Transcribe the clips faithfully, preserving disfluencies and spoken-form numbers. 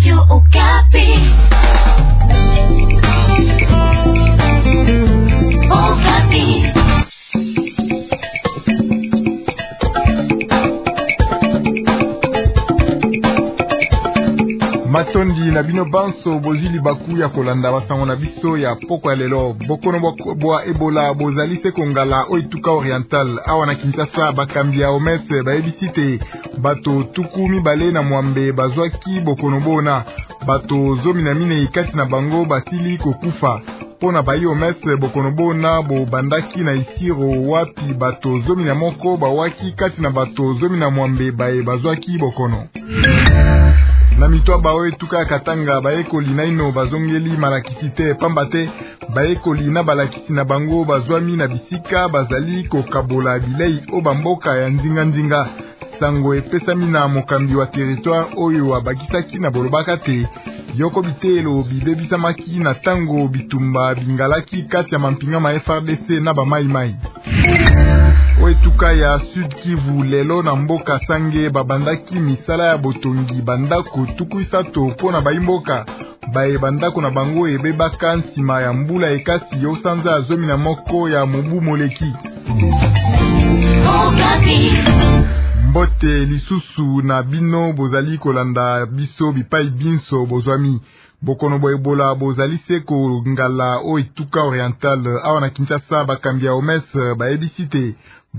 Radio Okapi. Okapi. Matondi na bino banso bozili baku ya kolanda basango na biso ya poko ya lelo bokono bwa Ebola bozali se kongala oituka oriental awa na Kinshasa bakambi ya Omes bayebisite bato tuku mibale na mwambe bazwaki bokono bona bato zomi na mine ikati na bango basili kokufa pona bayi Omes bokono bona bo bandaki na isiro wapi bato zomi na moko bawaki kati na bato zomi na mwambe baye bazwaki bokono. Na mitwa bawe tuka Katanga baekoli naino bazongeli malakisi te pamba te baekoli na balakisi na bango bazwami na bisika bazali kokabola bilei o bamboka ya nzinga nzinga sango epesami na mokambi wa territoire oyo abakisaki na bolobaka te yoko bitelo bibebisamaki na tango bitumba bingalaki kati ya mampinga ma F R D C na ba mai mai. Oetuka ya Sud Kivu lelo na mboka sange babandaki misala ya botongi bandako tukuisato pona baimboka bae bandako na bango ebebaka nsima ya mbula ekasi yo sanza zomi na moko ya mobu moleki. Mbote lisusu na bino bozali kolanda biso bipai binso bozwami bokono bo Ebola bozali seko ngala oituka oriental awa na Kinshasa bakambi ya Omes baebisite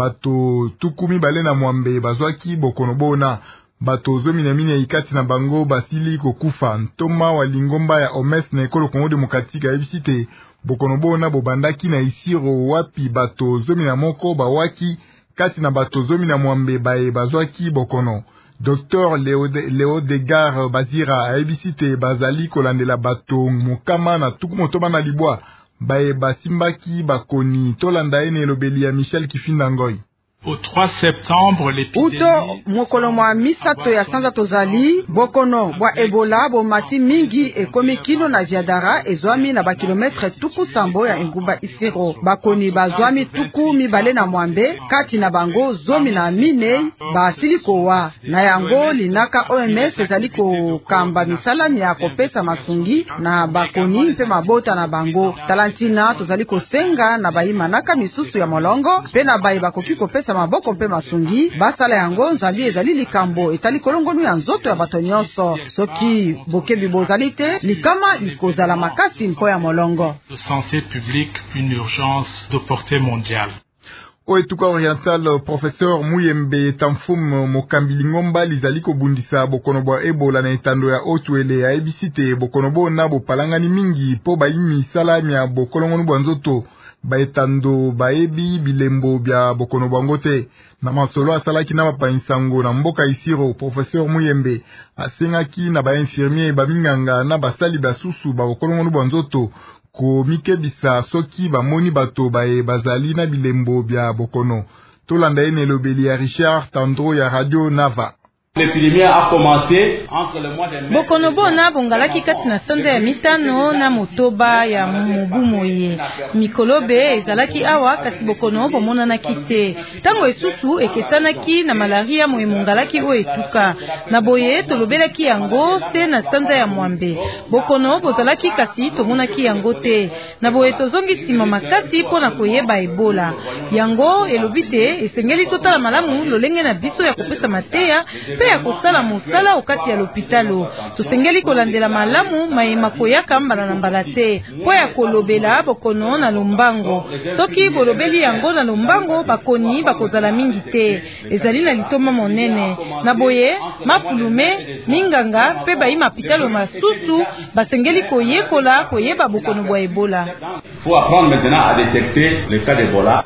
bato tukumi bale na mwambe bazwaki bokono bona bato zomi na mine ikati na bango basili kokufa ntoma wa lingomba ya Omes na ekolo Kongo Demokratike ebisite bokono bona bobandaki na isiro wapi bato zomi na moko bawaki kati na bato zomi na mwambe baye bazwaki bokono. Docteur Léo Degar Bazira aebisite bazali kolandela bato mukama na tuku motoba na libwa bae basimbaki bakoni tolanda ene lobeli ya Michel Kifinda Ngoi. Au trois septembre, l'épidémie... Uto mokolo mwa misato ya sanza tozali, bokono bwa Ebola bo mati mingi ekomi kino na viadara ezwami na bakilometre tuku sambo ya engumba isiro. Bakoni bazwami tuku mibale na mwambe, kati na bango zomi na minei basili kowa. Na yango linaka O M S ezali ko kamba misalami ya kopesa masungi na bakoni mpe mabota na bango. Talantina tozali kosenga na bayi manaka misusu ya molongo, pe na bayi bakoki kopesa maboko mpe masungi basala yango nzambi ezali likambo etali kolongonu ya nzoto ya bato nyonso soki bokebi bozali te likama likozala makasi mpo ya molongo. De santé publique, une urgence de portée mondiale. Oetuka oriental professeur Muyembe Tamfum mokambi lingomba lizali kobundisa bokono bwa Ebola na etando ya Otuele ya ebisite bokono bona bopalangani mingi po bayimi salami ya bokolongonu bwa nzoto baetando baebi bilembo bya bokono bwango te na masolo asalaki na bapansango na mboka isiro. Professeur Muyembe asengaki na ba infirmier baminganga na basali basusu ba bokolongonu bwa nzoto ko mikebisa soki bamoni bato bae bazali na bilembo bya bokono. Tolanda ene lobeli ya Richard Tandro ya Radio Nava. L'épidémie a commencé entre le mois de mai. Bokono bona bongalaki kati na sanza ya mitano na motoba ya mobu moye. Mikolobe ezalaki awa kasi bokono bomonanaki te. Tango esusu ekesanaki na malaria moye mongalaki o etuka. Na boye tolobelaki yango te na sanza ya mwambe. Bokono bozalaki kasi tomonaki yango te. Na boye tozongi sima makasi pona koyeba Ebola. Yango elobi te esengeli totala malamu lolenge na biso ya kopesa mateya pe ya kosala mosala okati ya lopitalo. Tosengeli kolandela malamu mayema koyaka mbala na mbala te po ya kolobela bokono na lombango. Soki bolobeli yango na lombango bakoni bakozala mingi te. Ezali na litoma monene. Na boye mapulume minganga pe bayima pitalo masusu basengeli koyekola koyeba bokono bwa Ebola. Faut apprendre maintenant à détecter le cas d'Ebola.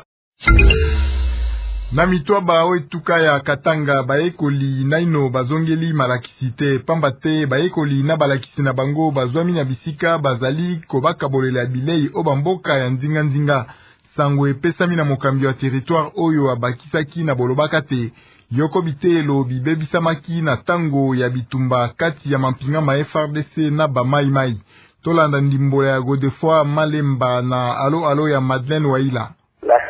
Na mitwa ba oetuka ya Katanga baekoli naino bazongeli malakisi te pamba te baekoli na balakisi na bango bazwami na bisika bazali kobaka bolela bilei o bamboka ya nzinga nzinga sango epesami na mokambi wa territoire oyo abakisaki na bolobaka te yoko bitelo bibebisamaki na tango ya bitumba kati ya mampinga ma F R D C na ba mai mai. Tolanda ndimbola ya Godefroid Malemba na alo alo ya Madeleine Waila. La situation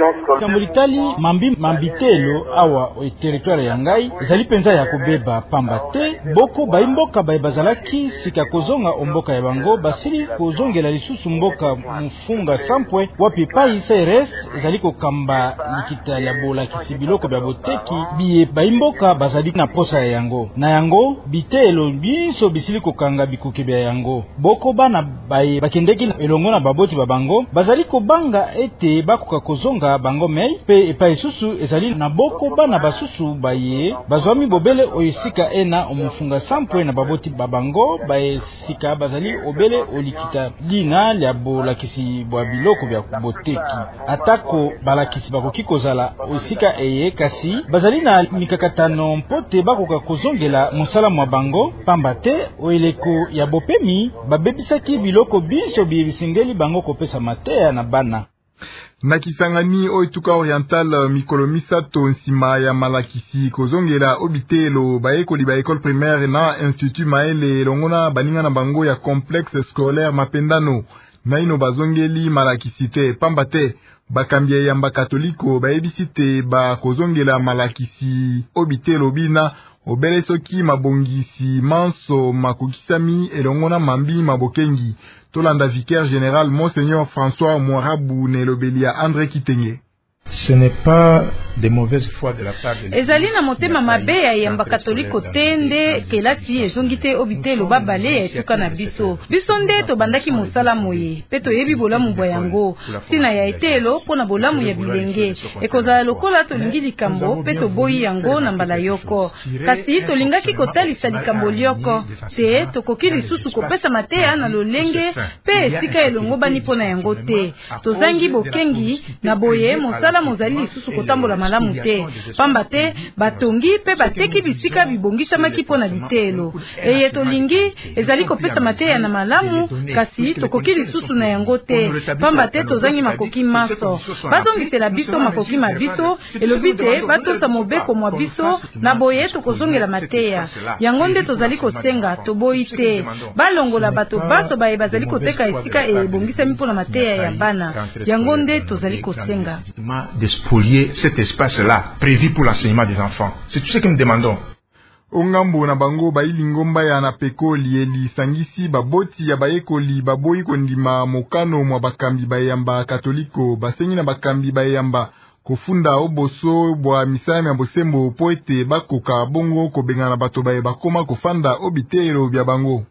Kambolitali mambi mambitelo awa territoire ya ngai ezali penza ya kobeba pamba te boko baimboka baye bazalaki sika kozonga omboka ya bango basili kozongela lisusu mboka mfunga sampwe wapi pai C R S ezali kokamba likita ya bola kisibiloko bya boteki biye baimboka bazali na posa ya yango na yango bitelo biso bisili kokanga bikuke bya yango boko bana baye bakendeki elongo na baboti babango bazali kobanga ete bakoka kozonga bango mei pe epai susu ezali na boko bana basusu baye bazwami bobele oyisika ena omufunga sampwe na baboti babango baye sika bazali obele olikita lina lya bolakisi bwa biloko bya boteki atako balakisi bakoki kozala oyisika eye kasi bazali na mikakatano mpote bakoka kozongela mosala mwa bango pamba te oeleko ya bopemi babebisaki biloko biso bisengeli bango kopesa mateya na bana. Na Kisangani oituka oriental mikolo misato nsima ya malakisi kozongela obitelo baekoli ba école primaire na institut Maele longona baninga na bango ya complexe scolaire Mapendano na ino bazongeli malakisi te pamba te bakambia yamba katoliko baebisi te ba kozongela malakisi obitelo bina obele soki mabongisi manso makokisami elongona mambi mabokengi tolanda vicaire général Monseigneur François Moirabou Nelobelia André Kitenge. Ce n'est pas de mauvaise foi de la part de ezali na motema mabe ya yamba katoliko tende kelasi ezongite obitelo babale ya etuka na biso biso nde tobandaki mosala moye pe toyebi bolamu bwa yango sina ya etelo pona bolamu ya bilenge ekozala lokola tolingi likambo pe toboyi yango na mbala yoko kasi tolingaki kotalisa likambo lioko te tokoki lisusu kopesa mateya na lolenge pe esika elongo bani pona yango te tozangi bokengi na boye mosala mozali lisusu kotambola malamu te pamba te batongi pe bateki bisika bibongisamaki pona bitelo eye tolingi ezali kopesa mateya na malamu kasi tokoki lisusu na yango te pamba te tozangi makoki maso bazongisela biso makoki mabiso elobi te batosa mobeko mwa biso na boye tokozongela mateya yango nde tozali kosenga toboyi te balongola bato baso baye bazali koteka esika ebongisami pona mateya ya bana yango nde tozali kosenga de spolier cet espace-là prévu pour l'enseignement des enfants. C'est tout ce que nous demandons. Ongambo na bango bailingomba ya na pekoli eli sangisi baboti ya baekoli baboyi kondima mokano mwa bakambi bayamba katoliko basengi na bakambi bayamba kofunda oboso bwa misala ya bosembo poete bakoka bongo kobengana bato baye bakoma kofanda obitero bya bango.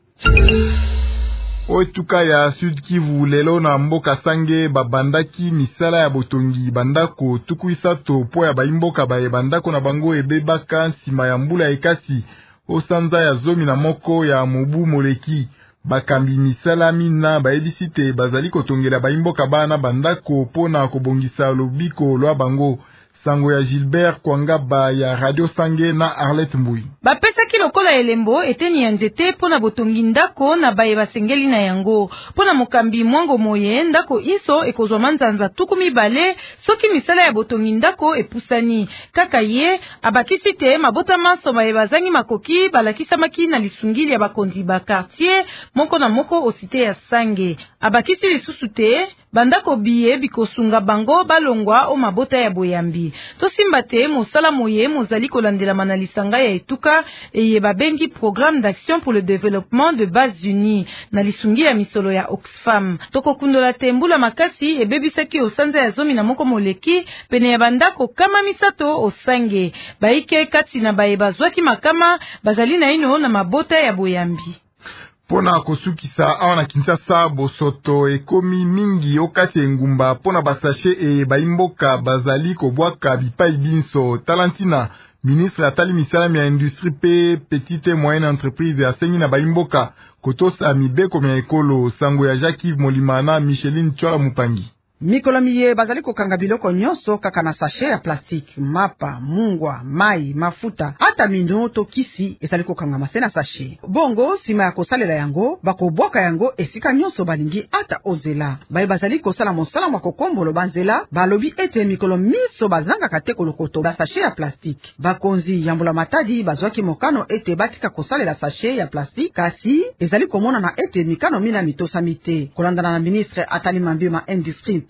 Oituka ya Sud Kivu lelo na mboka sange babandaki misala ya botongi bandako tukuisato po ya baimboka baye bandako na bango ebebaka nsima ya mbula ekasi osanza ya zomi na moko ya mobu moleki bakambi misala mina baebisi te bazali kotongela baimboka bana bandako pona kobongisa lobiko lwa bango. Sango ya Gilbert Kwangaba ya Radio Sange na Arlette Mbui. Bapesaki lokola elembo eteni ya nzete pona botongi ndako na baye basengeli na yango. Pona mokambi mwango moye ndako iso ekozwa manzanza tuku mibale soki misala ya botongi ndako epusani. Kaka ye abakisi te mabota maso baye bazangi makoki balakisamaki na lisungili ya bakonzi ba quartier moko na moko osite ya Sange. Abakisi lisusu te bandako biye bikosunga bango balongwa o mabota ya boyambi. Tosimba te mosala moye mozali kolandela manalisanga ya etuka eye babengi programme d'action pour le développement de bases unies na lisungi ya misolo ya Oxfam. Toko kundola tembula makasi ebebisaki osanza ya zomi na moko moleki pene ya bandako kama misato osange. Baike kati na baye bazwaki makama bazali na ino na mabota ya boyambi. Pona kosukisa awa na Kinshasa bosoto ekomi mingi okati engumba pona basashe e baimboka bazali kobwaka bipai binso talantina ministre atali misala ya industrie pe petite et moyenne entreprise asengi na baimboka kotosa mibeko mya ekolo sango ya Jacques Molimana Micheline Chola Mupangi. Mikolo miye bazali kokanga biloko nyonso kaka na sachet ya plastique, mapa, mungwa, mai, mafuta, ata mino to kisi ezali kokanga masena sachet. Bongo sima ya kosalela yango, bako boka yango esika nyonso balingi ata ozela. Baye bazali kosala mosala mwa kokombolo banzela, balobi ete mikolo miso bazanga kate kolokoto ba sachet ya plastique. Bakonzi yambula matadi bazwaki mokano ete batika kosalela sachet ya plastique kasi ezali komona na ete mikano mina mitosa mite. Kolandana na ministre atali mambima industrie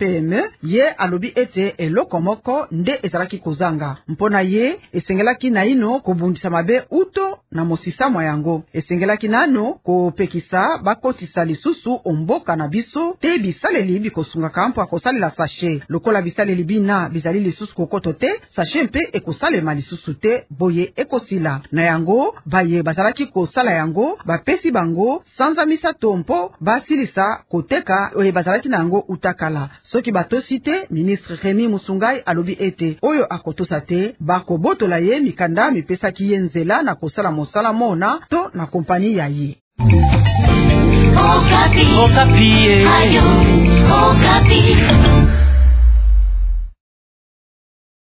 P M E ye alobi ete eloko moko nde ezalaki kozanga. Mpona ye esengelaki na ino kobundisa mabe uto na mosisamo yango. Esengelaki nano kopekisa bakotisa lisusu omboka na biso te bisaleli bikosungaka mpo akosalela sachet. Lokola bisaleli bina bizali lisusu kokoto te, sachet mpe ekosalema lisusu te, boye ekosila. Na yango baye bazalaki kosala yango bapesi bango sanza misato mpo basilisa koteka oye bazalaki na yango utakala. Soki batosi te, ministre Remi Musungai alobi ete oyo akotosa te bakobotola ye mikanda mipesaki ye nzela na kosala mosala mona to na kompani ya ye. Okapi. Okapi. Ayo. Okapi.